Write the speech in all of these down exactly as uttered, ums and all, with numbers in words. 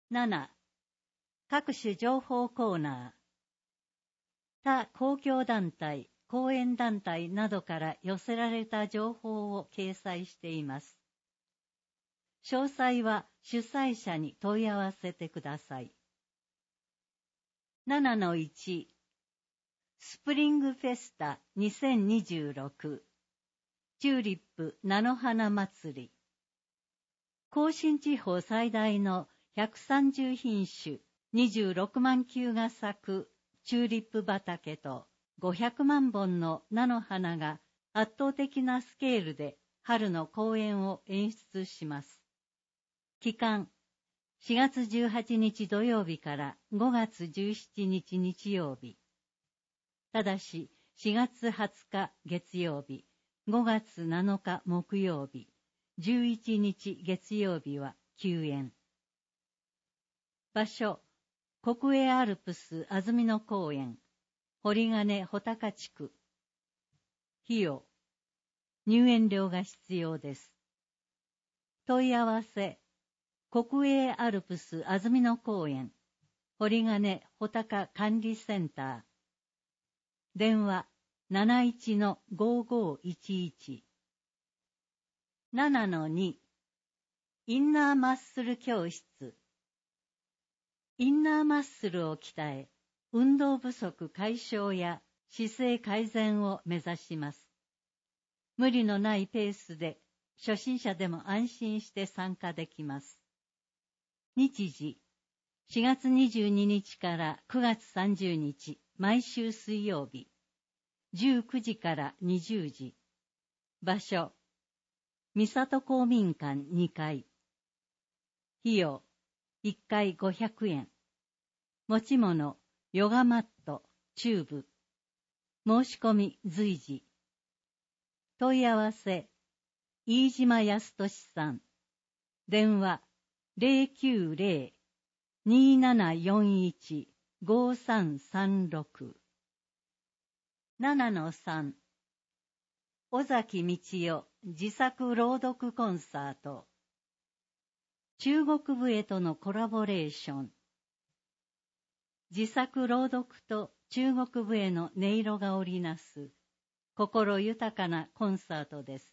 なな、各種情報コーナー。他公共団体、講演団体などから寄せられた情報を掲載しています。詳細は主催者に問い合わせてください。ななのいち、スプリングフェスタにせんにじゅうろくチューリップ菜の花祭り。甲信地方最大のひゃくさんじゅうひんしゅにじゅうろくまんきゅうが咲くチューリップ畑とごひゃくまんぼんの菜の花が圧倒的なスケールで春の公園を演出します。期間、しがつじゅうはちにち土曜日からごがつじゅうしちにち日曜日。ただし、しがつはつか月曜日、ごがつなのか木曜日、じゅういちにち月曜日は休園。場所、国営アルプス安曇野公園、堀金穂高地区。費用、入園料が必要です。問い合わせ、国営アルプス安曇野公園、堀金穂高管理センター。電話 なないちのごーごーいちいち。ななのに、インナーマッスル教室。インナーマッスルを鍛え、運動不足解消や姿勢改善を目指します。無理のないペースで、初心者でも安心して参加できます。日時、しがつにじゅうににちからくがつさんじゅうにち、毎週水曜日、じゅうくじからにじゅうじ。場所、三郷公民館にかい。費用、いっかいごひゃくえん。持ち物、ヨガマット、チューブ。申し込み随時。問い合わせ、飯島康俊さん。電話、ゼロきゅうゼロ にーななよんいち ごーさんさんろく。ななのさん、尾崎道夫自作朗読コンサート。中国笛とのコラボレーション。自作朗読と中国笛の音色が織りなす心豊かなコンサートです。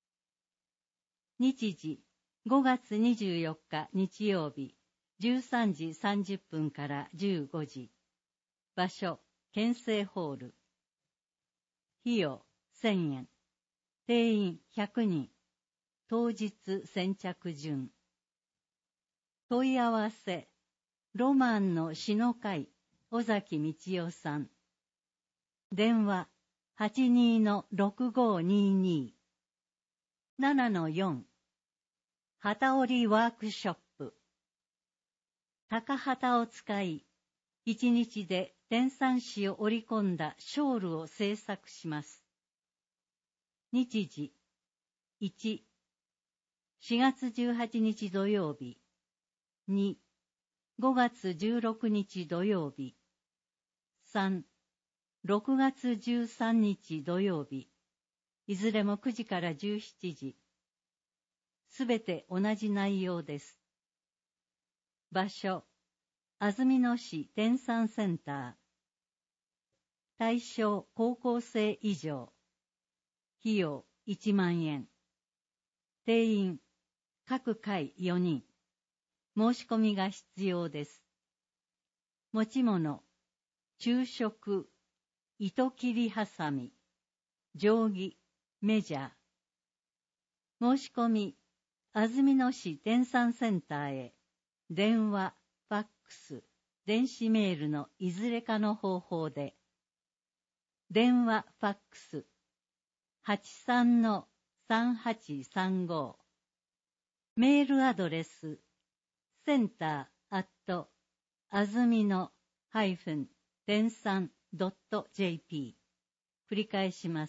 日時、ごがつにじゅうよっか日曜日、じゅうさんじさんじゅっぷんからじゅうごじ。場所、県政ホール。費用、せんえん。定員ひゃくにん。当日先着順。問い合わせ、ロマンの詩の会、尾崎道夫さん。電話、はちにーのろくごーにーにー。ななのよん、旗織りワークショップ。高旗を使い、一日で天蚕糸を織り込んだショールを製作します。日時、いち、しがつじゅうはちにち土曜日、に、ごがつじゅうろくにち土曜日、さん、ろくがつじゅうさんにち土曜日、いずれもくじからじゅうしちじ。すべて同じ内容です。場所、安曇野市天蚕センター。対象高校生以上。費用いちまんえん。定員、各回よにん。申し込みが必要です。持ち物、昼食、糸切りはさみ、定規、メジャー。申し込み、安曇野市天蚕センターへ、電話、ファックス、電子メールのいずれかの方法で。電話、ファックス、はちさんのさんはちさんご。メールアドレス、センターアットあずみのハイフン天蚕ドット ジェーピー。繰り返します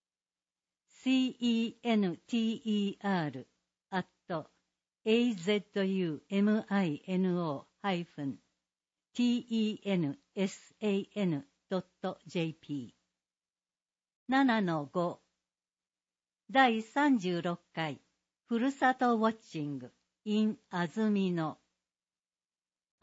。center アット a z u m i n o ハイフン t e n s a n ドット ジェーピー。ななのご、だいさんじゅうろっかいふるさとウォッチング in 安曇野。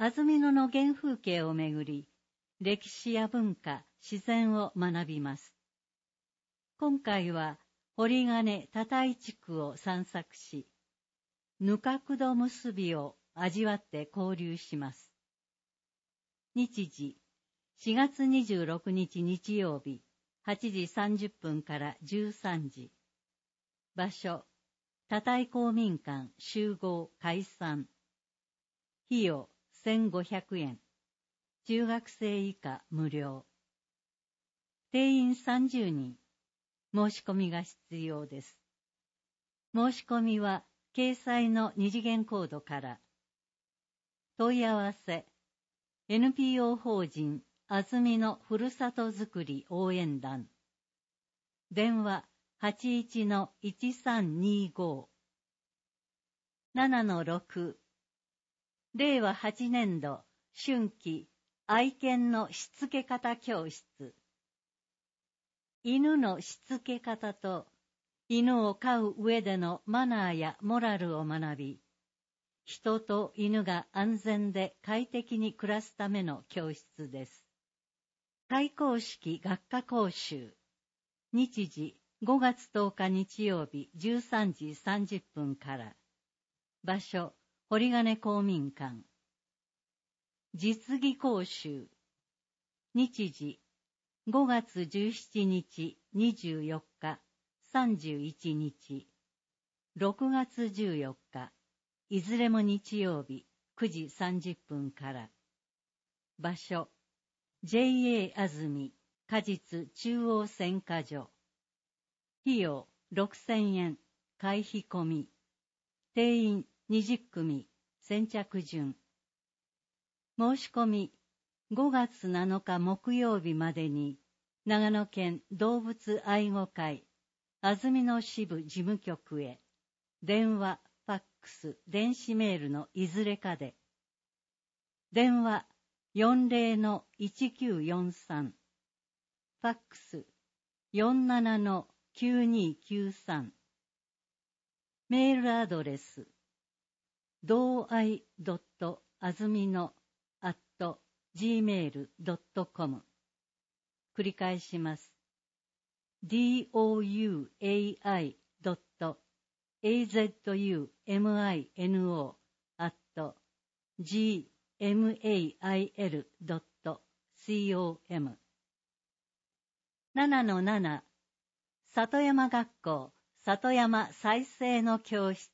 安曇野の原風景をめぐり、歴史や文化、自然を学びます。今回は、堀金多井地区を散策し、ぬかくど結びを味わって交流します。日時、しがつにじゅうろくにち日曜日、はちじさんじゅっぷんからじゅうさんじ。場所、多井公民館集合解散。費用せんごひゃくえん。中学生以下無料。定員さんじゅうにん。申し込みが必要です。申し込みは掲載の二次元コードから。問い合わせ エヌピーオー 法人安曇野ふるさとづくり応援団。電話 はちいちのいちさんにご。ななのろく。れいわはちねんど春季愛犬のしつけ方教室。犬のしつけ方と犬を飼う上でのマナーやモラルを学び、人と犬が安全で快適に暮らすための教室です。開講式学科講習。日時ごがつとおか日曜日じゅうさんじさんじゅっぷんから。場所、堀金公民館。実技講習。日時ごがつじゅうしちにちにじゅうよっかさんじゅういちにち、ろくがつじゅうよっか、いずれも日曜日くじさんじゅっぷんから。場所、ジェイエー 安曇果実中央選果所。費用ろくせんえん、会費込み。定員にじゅっくみ、先着順。申し込みごがつなのか木曜日までに、長野県動物愛護会安曇野支部事務局へ、電話、ファックス、電子メールのいずれかで。電話 よんぜろのいちきゅうよんさん、ファックス よんななのきゅうにきゅうさん。メールアドレス、同愛 あずみの アットジーメールドットコム。繰り返します。ドウアイ ドット アズミノ アット ジーメール ドットコム。ななのなな、里山学校里山再生の教室。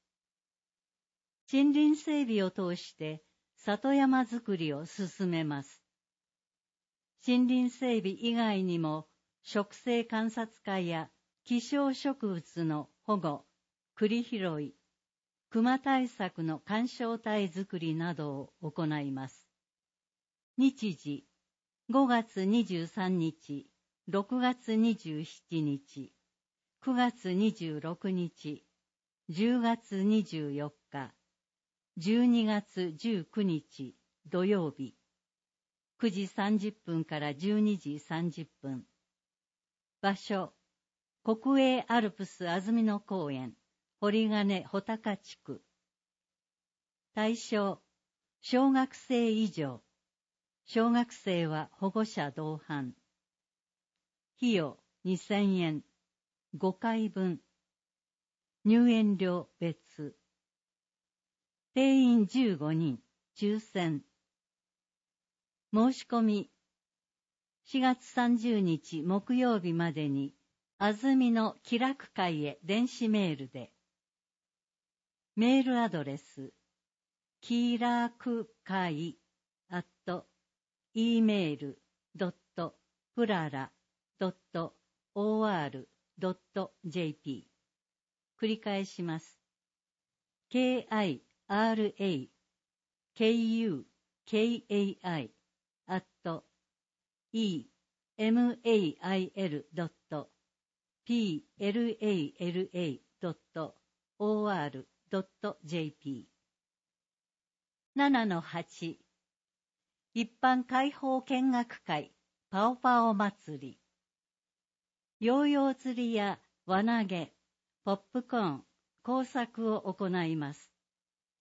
森林整備を通して里山づくりを進めます。森林整備以外にも植生観察会や希少植物の保護、栗拾い、熊対策の緩衝帯づくりなどを行います。日時ごがつにじゅうさんにち、ろくがつにじゅうしちにち、くがつにじゅうろくにち、じゅうがつにじゅうよっか、じゅうにがつじゅうくにち土曜日、くじさんじゅっぷんからじゅうにじさんじゅっぷん。場所、国営アルプス安曇野公園、堀金穂高地区。対象、小学生以上。小学生は保護者同伴。費用にせんえん、ごかいぶん。入園料別。定員じゅうごにん、抽選。申し込み、しがつさんじゅうにち木曜日までに、安曇野気楽会へ電子メールで。メールアドレス、気楽会アット イーメールドットプララドットオーアールドットジェーピー。繰り返します。ケーアイアールエーケーユーケーエーアイ アット イーエムエーアイエル ドット ピーエルエーエルエー ドット オーアール ドット ジェーピー。ななのはち、一般開放見学会パオパオ祭り。ヨーヨー釣りや輪投げ、ポップコーン、工作を行います。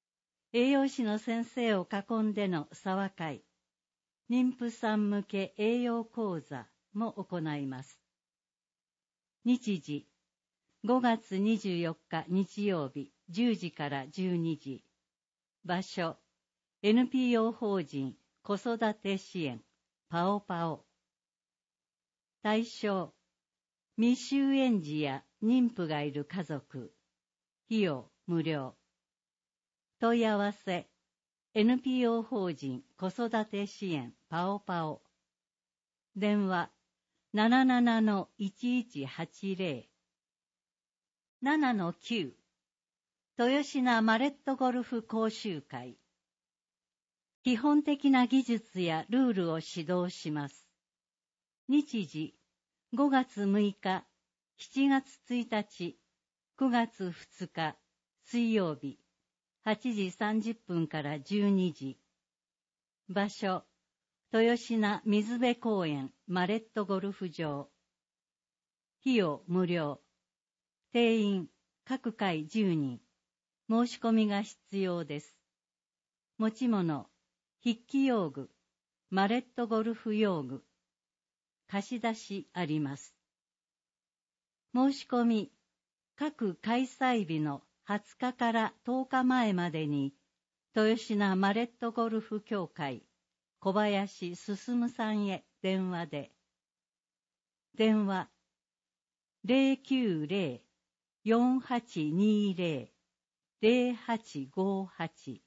栄養士の先生を囲んでの沢会、妊婦さん向け栄養講座も行います。日時、ごがつにじゅうよっか日曜日じゅうじからじゅうにじ。場所、エヌピーオー 法人子育て支援パオパオ。対象、未就園児や妊婦がいる家族。費用無料。問い合わせ、エヌピーオー 法人子育て支援パオパオ。電話 ななななのいちいちはちぜろ ななのきゅう 豊品マレットゴルフ講習会。基本的な技術やルールを指導します。日時、ごがつむいか、しちがつついたち、くがつふつか、水曜日、はちじさんじゅっぷんからじゅうにじ。場所、豊品水辺公園マレットゴルフ場。費用無料。定員各回じゅうにん。申し込みが必要です。持ち物、筆記用具、マレットゴルフ用具。貸し出しあります。申し込み、各開催日のはつかからとおかまえまでに、豊品マレットゴルフ協会、小林進さんへ電話で。電話、ゼロきゅうゼロ よんはちにゼロ ゼロはちごはち。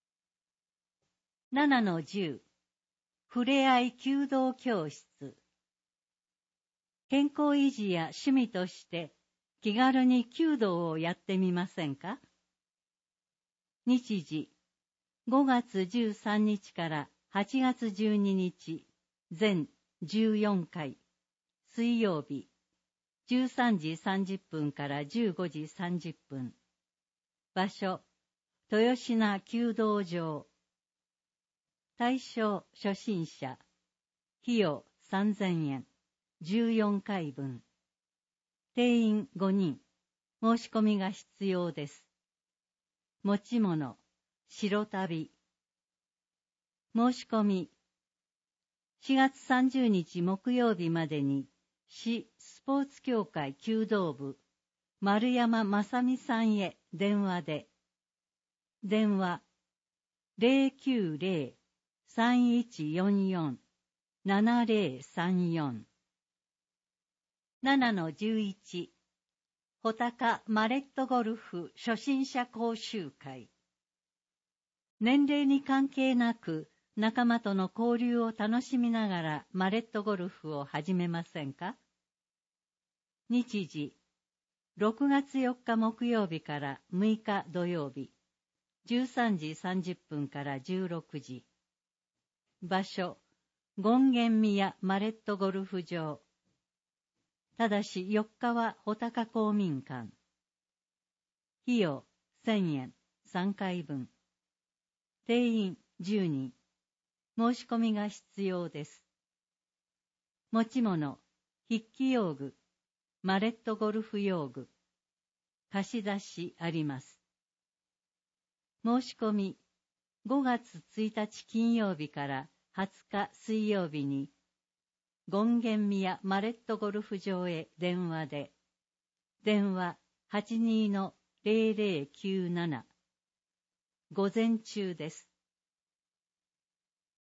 ななのじゅう、ふれあい弓道教室。健康維持や趣味として気軽に弓道をやってみませんか？日時、ごがつじゅうさんにちからはちがつじゅうににち、全じゅうよんかい、水曜日、じゅうさんじさんじゅっぷんからじゅうごじさんじゅっぷん。場所、豊品弓道場。対象初心者。費用さんぜんえん。じゅうよんかいぶん。定員ごにん。申し込みが必要です。持ち物、白旅。申し込み、しがつさんじゅうにち木曜日までに、市スポーツ協会弓道部、丸山正美さんへ電話で。電話、ゼロきゅうゼロ さんいちよんよん ななゼロさんよん。ななのじゅういち、穂高マレットゴルフ初心者講習会。年齢に関係なく仲間との交流を楽しみながらマレットゴルフを始めませんか？日時、ろくがつよっか木曜日からむいか土曜日、じゅうさんじさんじゅっぷんからじゅうろくじ。場所、権現宮マレットゴルフ場。ただしよっかは穂高公民館。費用せんえん、さんかいぶん。定員じゅうにん。申し込みが必要です。持ち物、筆記用具、マレットゴルフ用具。貸し出しあります。申し込み、ごがつついたち金曜日からはつか水曜日に、権現宮マレットゴルフ場へ電話で。電話 はちにーのゼロゼロきゅうなな。午前中です。